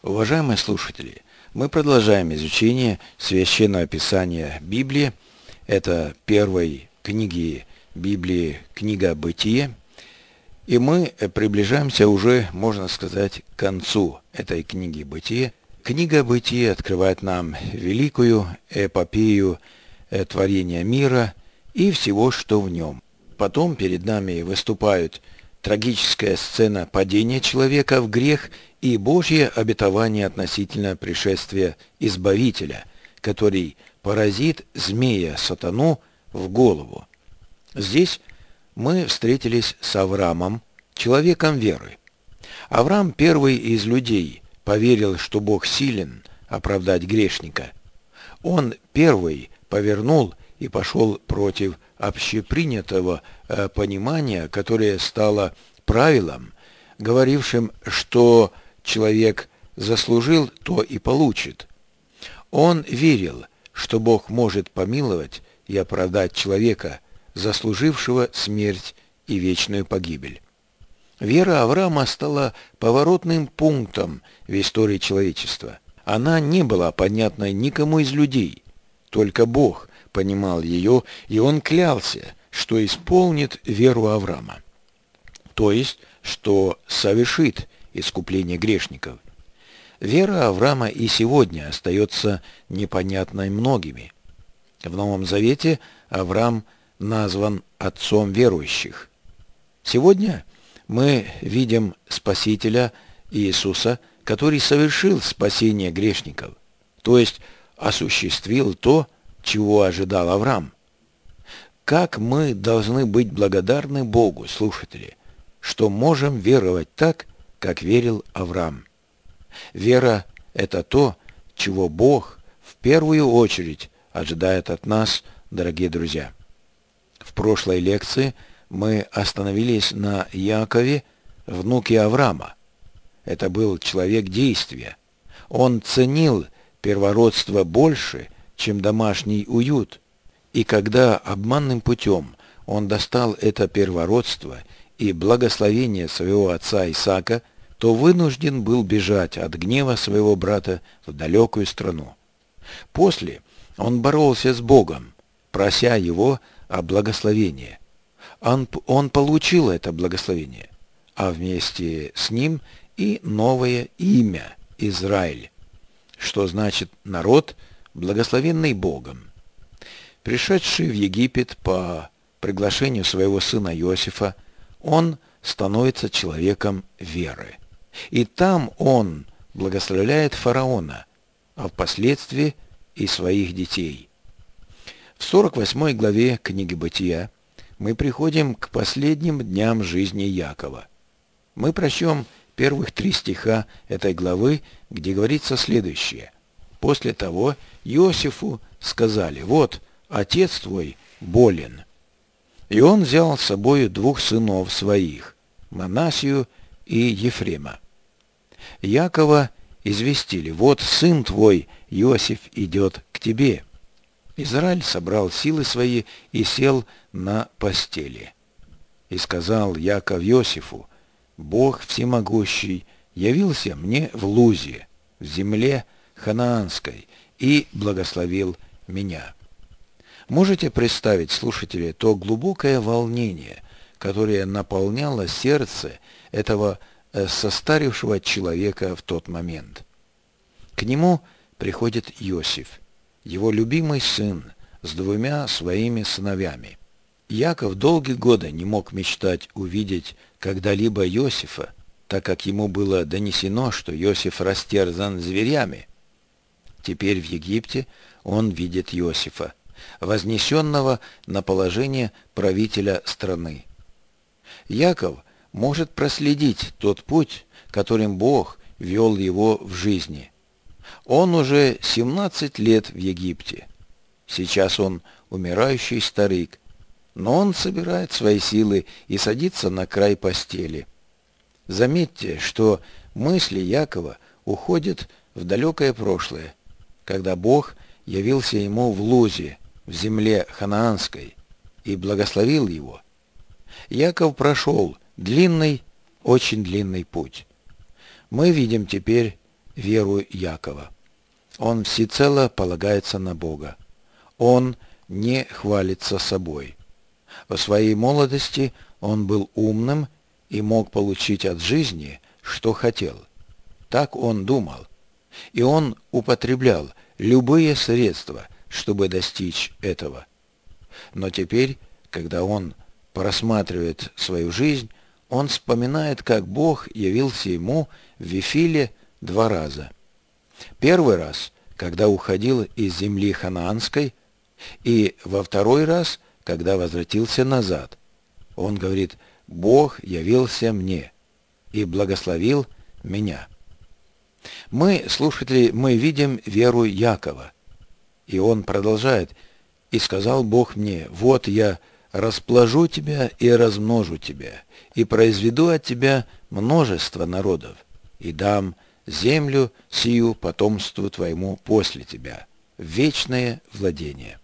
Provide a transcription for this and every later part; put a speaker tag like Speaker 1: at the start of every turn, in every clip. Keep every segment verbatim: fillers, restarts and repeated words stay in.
Speaker 1: Уважаемые слушатели, мы продолжаем изучение Священного Писания Библии. Это первой книги Библии, книга Бытие. И мы приближаемся уже, можно сказать, к концу этой книги Бытие. Книга Бытие открывает нам великую эпопею творения мира и всего, что в нем. Потом перед нами выступают трагическая сцена падения человека в грех и Божье обетование относительно пришествия Избавителя, который поразит змея сатану в голову. Здесь мы встретились с Авраамом, человеком веры. Авраам, первый из людей, поверил, что Бог силен оправдать грешника. Он первый повернул и пошел против общепринятого э, понимания, которое стало правилом, говорившим, что человек заслужил, то и получит. Он верил, что Бог может помиловать и оправдать человека, заслужившего смерть и вечную погибель. Вера Авраама стала поворотным пунктом в истории человечества. Она не была понятна никому из людей, только Бог понимал ее, и он клялся, что исполнит веру Авраама, то есть, что совершит искупление грешников. Вера Авраама и сегодня остается непонятной многими. В Новом Завете Авраам назван отцом верующих. Сегодня мы видим Спасителя Иисуса, который совершил спасение грешников, то есть осуществил то, чего ожидал Авраам. Как мы должны быть благодарны Богу, слушатели, что можем веровать так, как верил Авраам. Вера – это то, чего Бог в первую очередь ожидает от нас, дорогие друзья. В прошлой лекции мы остановились на Яакове, внуке Авраама. Это был человек действия. Он ценил первородство больше, чем домашний уют. И когда обманным путем он достал это первородство и благословение своего отца Исаака, то вынужден был бежать от гнева своего брата в далекую страну. После он боролся с Богом, прося его о благословении. Он, он получил это благословение, а вместе с ним и новое имя – Израиль, что значит «народ, благословенный Богом». Пришедший в Египет по приглашению своего сына Иосифа, он становится человеком веры. И там он благословляет фараона, а впоследствии и своих детей. В сорок восьмой главе книги Бытия мы приходим к последним дням жизни Якова. Мы прочтем первых три стиха этой главы, где говорится следующее. После того Иосифу сказали: «Вот, отец твой болен». И он взял с собой двух сынов своих, Манасию и Ефрема. Якова известили: «Вот сын твой Иосиф идет к тебе». Израиль собрал силы свои и сел на постели. И сказал Яков Иосифу: «Бог всемогущий явился мне в Лузе, в земле ханаанской, и благословил меня». Можете представить, слушатели, то глубокое волнение, которое наполняло сердце этого состарившего человека в тот момент. К нему приходит Иосиф, его любимый сын, с двумя своими сыновьями. Яков долгие годы не мог мечтать увидеть когда-либо Иосифа, так как ему было донесено, что Иосиф растерзан зверями. Теперь в Египте он видит Иосифа, вознесенного на положение правителя страны. Яков может проследить тот путь, которым Бог вел его в жизни. Он уже семнадцать лет в Египте. Сейчас он умирающий старик, но он собирает свои силы и садится на край постели. Заметьте, что мысли Якова уходят в далекое прошлое, когда Бог явился ему в Лузе, в земле ханаанской, и благословил его. Яков прошел длинный, очень длинный путь. Мы видим теперь веру Якова. Он всецело полагается на Бога. Он не хвалится собой. В своей молодости он был умным и мог получить от жизни, что хотел. Так он думал. И он употреблял любые средства, чтобы достичь этого. Но теперь, когда он просматривает свою жизнь, он вспоминает, как Бог явился ему в Вифиле два раза. Первый раз, когда уходил из земли ханаанской, и во второй раз, когда возвратился назад. Он говорит: «Бог явился мне и благословил меня». Мы, слушатели, мы видим веру Якова. И он продолжает: «И сказал Бог мне: вот я распложу тебя и размножу тебя, и произведу от тебя множество народов, и дам землю сию потомству твоему после тебя, в вечное владение».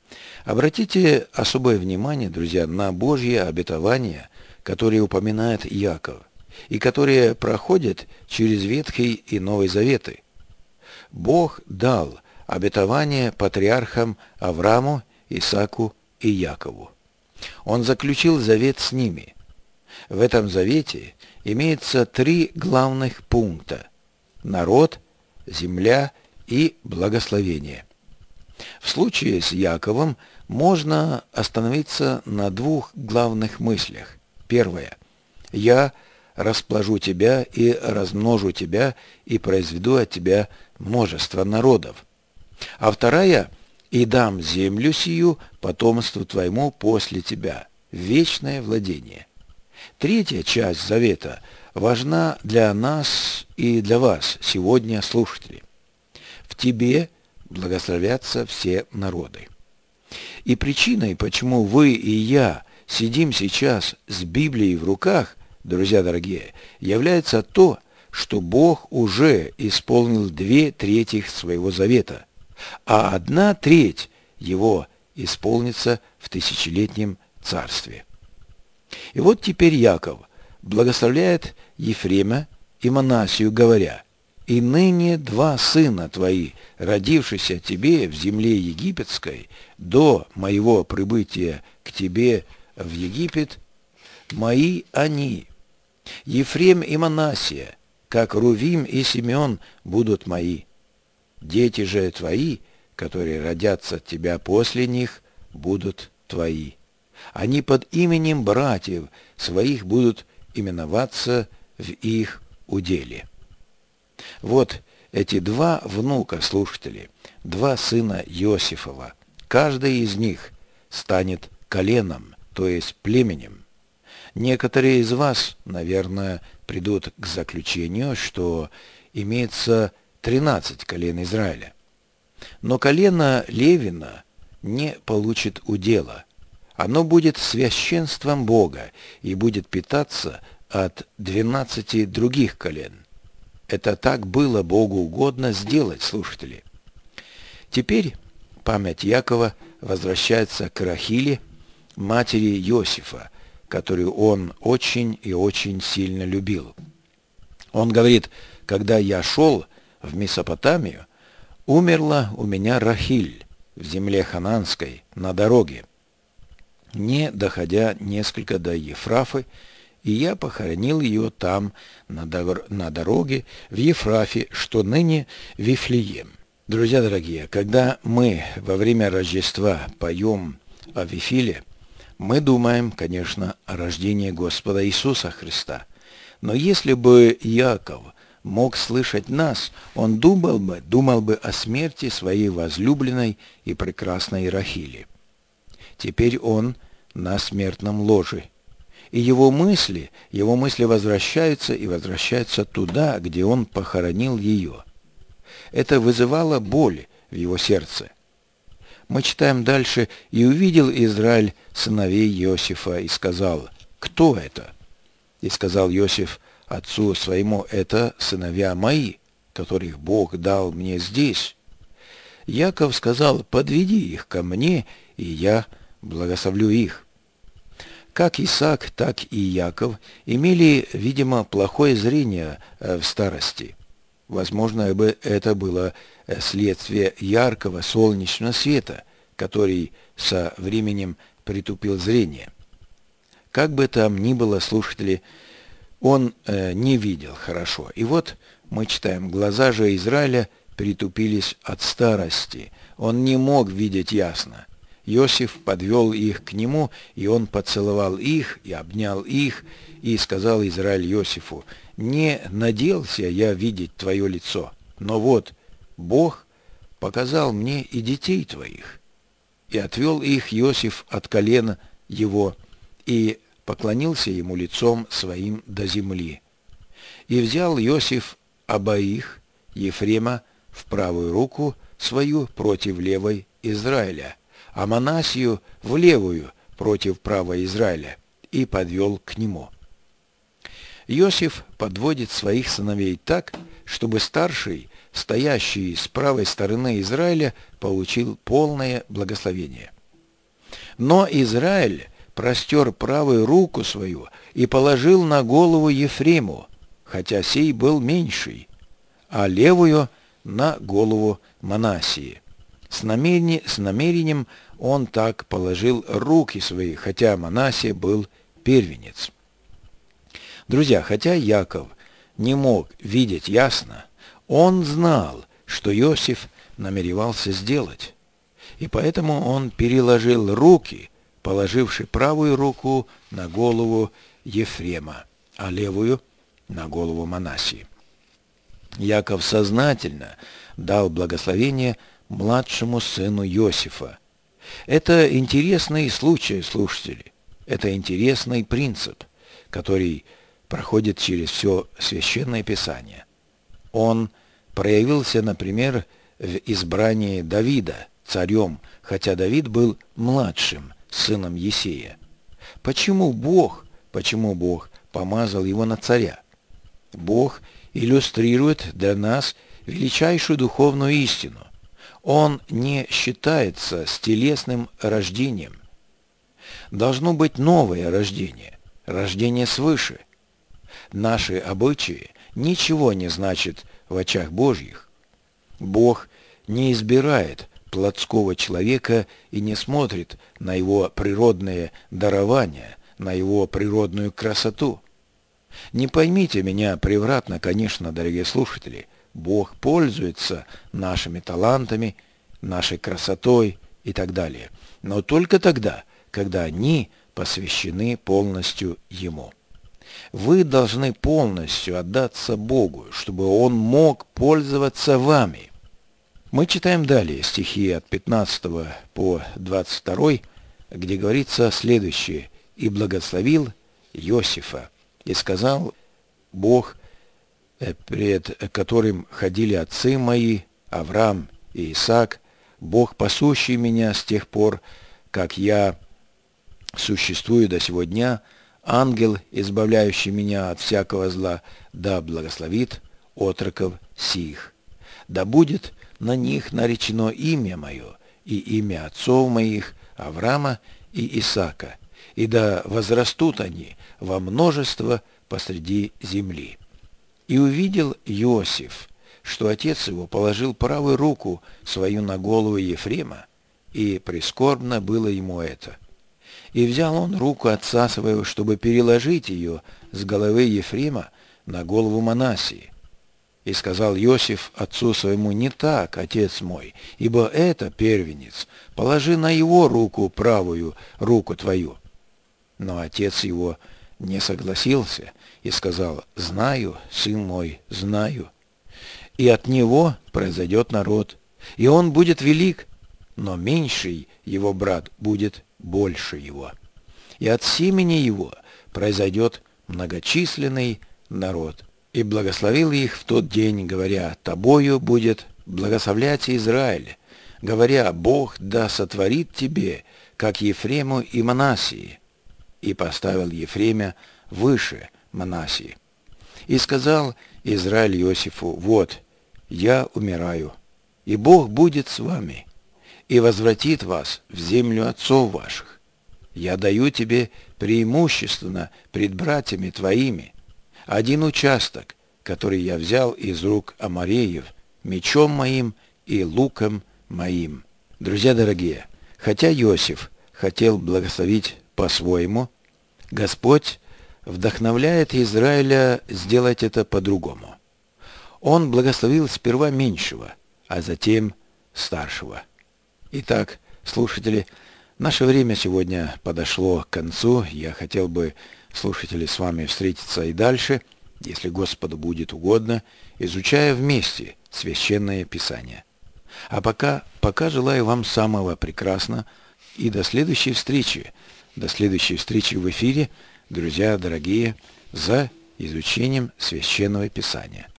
Speaker 1: Обратите особое внимание, друзья, на Божьи обетования, которые упоминает Яков, и которые проходят через Ветхий и Новый Заветы. Бог дал обетование патриархам Аврааму, Исааку и Якову. Он заключил завет с ними. В этом завете имеется три главных пункта: народ, земля и благословение. В случае с Яковом можно остановиться на двух главных мыслях. Первое: «Я распложу тебя и размножу тебя, и произведу от тебя множество народов». А вторая: «И дам землю сию потомству твоему после тебя, в вечное владение». Третья часть завета важна для нас и для вас сегодня, слушатели. «В тебе благословятся все народы». И причиной, почему вы и я сидим сейчас с Библией в руках, друзья дорогие, является то, что Бог уже исполнил две трети своего завета, а одна треть его исполнится в тысячелетнем царстве. И вот теперь Яков благословляет Ефрема и Манасию, говоря: «И ныне два сына твои, родившиеся тебе в земле египетской, до моего прибытия к тебе в Египет, мои они. Ефрем и Манасия, как Рувим и Симеон, будут мои. Дети же твои, которые родятся от тебя после них, будут твои. Они под именем братьев своих будут именоваться в их уделе». Вот эти два внука, слушатели, два сына Иосифова. Каждый из них станет коленом, то есть племенем. Некоторые из вас, наверное, придут к заключению, что имеется тринадцать колен Израиля. Но колено Левина не получит удела. Оно будет священством Бога и будет питаться от двенадцати других колен. Это так было Богу угодно сделать, слушатели. Теперь память Якова возвращается к Рахиле, матери Иосифа, которую он очень и очень сильно любил. Он говорит: «Когда я шел в Месопотамию, умерла у меня Рахиль в земле Ханаанской на дороге, не доходя несколько до Ефрафы, и я похоронил ее там, на, дор- на дороге в Ефрафе, что ныне Вифлеем». Друзья дорогие, когда мы во время Рождества поем о Вифиле, мы думаем, конечно, о рождении Господа Иисуса Христа. Но если бы Яков мог слышать нас, он думал бы, думал бы о смерти своей возлюбленной и прекрасной Рахили. Теперь он на смертном ложе. И его мысли, его мысли возвращаются и возвращаются туда, где он похоронил ее. Это вызывало боль в его сердце. Мы читаем дальше: «И увидел Израиль сыновей Иосифа, и сказал: кто это? И сказал Иосиф отцу своему: это сыновья мои, которых Бог дал мне здесь. Яков сказал: подведи их ко мне, и я благословлю их». Как Исаак, так и Яков имели, видимо, плохое зрение в старости. Возможно, бы это было следствие яркого солнечного света, который со временем притупил зрение. Как бы там ни было, слушатели, он э, не видел хорошо. И вот мы читаем: глаза же Израиля притупились от старости. Он не мог видеть ясно. Иосиф подвел их к нему, и он поцеловал их и обнял их, и сказал Израиль Иосифу: «Не надеялся я видеть твое лицо, но вот Бог показал мне и детей твоих». И отвел их Иосиф от колена его, и поклонился ему лицом своим до земли. И взял Иосиф обоих, Ефрема в правую руку свою против левой Израиля, а Манассию в левую против правой Израиля, и подвел к нему. Иосиф подводит своих сыновей так, чтобы старший, стоящий с правой стороны Израиля, получил полное благословение. Но Израиль простер правую руку свою и положил на голову Ефрему, хотя сей был меньший, а левую на голову Манассии. С, намерени, с намерением он так положил руки свои, хотя Манассия был первенец. Друзья, хотя Яков не мог видеть ясно, он знал, что Иосиф намеревался сделать. И поэтому он переложил руки, положивши правую руку на голову Ефрема, а левую на голову Манассии. Яков сознательно дал благословение младшему сыну Иосифа. Это интересный случай, слушатели. Это интересный принцип, который проходит через все Священное Писание. Он проявился, например, в избрании Давида царем, хотя Давид был младшим сыном Иессея. Почему Бог, почему Бог помазал его на царя? Бог иллюстрирует для нас величайшую духовную истину. Он не считается с телесным рождением. Должно быть новое рождение, рождение свыше. Наши обычаи ничего не значат в очах Божьих. Бог не избирает плотского человека и не смотрит на его природное дарование, на его природную красоту. Не поймите меня превратно, конечно, дорогие слушатели. Бог пользуется нашими талантами, нашей красотой и так далее. Но только тогда, когда они посвящены полностью Ему. Вы должны полностью отдаться Богу, чтобы Он мог пользоваться вами. Мы читаем далее стихи от пятнадцатого по двадцать второй, где говорится следующее: «И благословил Иосифа, и сказал Бог, пред которым ходили отцы мои, Авраам и Исаак, Бог, пасущий меня с тех пор, как я существую до сего дня, ангел, избавляющий меня от всякого зла, да благословит отроков сих. Да будет на них наречено имя мое и имя отцов моих, Авраама и Исаака, и да возрастут они во множество посреди земли». И увидел Иосиф, что отец его положил правую руку свою на голову Ефрема, и прискорбно было ему это. И взял он руку отца своего, чтобы переложить ее с головы Ефрема на голову Манассии. И сказал Иосиф отцу своему: «Не так, отец мой, ибо это первенец, положи на его руку правую руку твою». Но отец его не согласился и сказал: «Знаю, сын мой, знаю. И от него произойдет народ, и он будет велик, но меньший его брат будет больше его. И от семени его произойдет многочисленный народ». И благословил их в тот день, говоря: «Тобою будет благословлять Израиль, говоря: Бог да сотворит тебе, как Ефрему и Манассии». И поставил Ефремя выше Манассии. И сказал Израиль Иосифу: «Вот, я умираю, и Бог будет с вами, и возвратит вас в землю отцов ваших. Я даю тебе преимущественно пред братьями твоими один участок, который я взял из рук Амореев, мечом моим и луком моим». Друзья дорогие, хотя Иосиф хотел благословить по-своему, Господь вдохновляет Израиля сделать это по-другому. Он благословил сперва меньшего, а затем старшего. Итак, слушатели, наше время сегодня подошло к концу. Я хотел бы, слушатели, с вами встретиться и дальше, если Господу будет угодно, изучая вместе Священное Писание. А пока, пока желаю вам самого прекрасного и до следующей встречи. До следующей встречи в эфире, друзья дорогие, за изучением Священного Писания.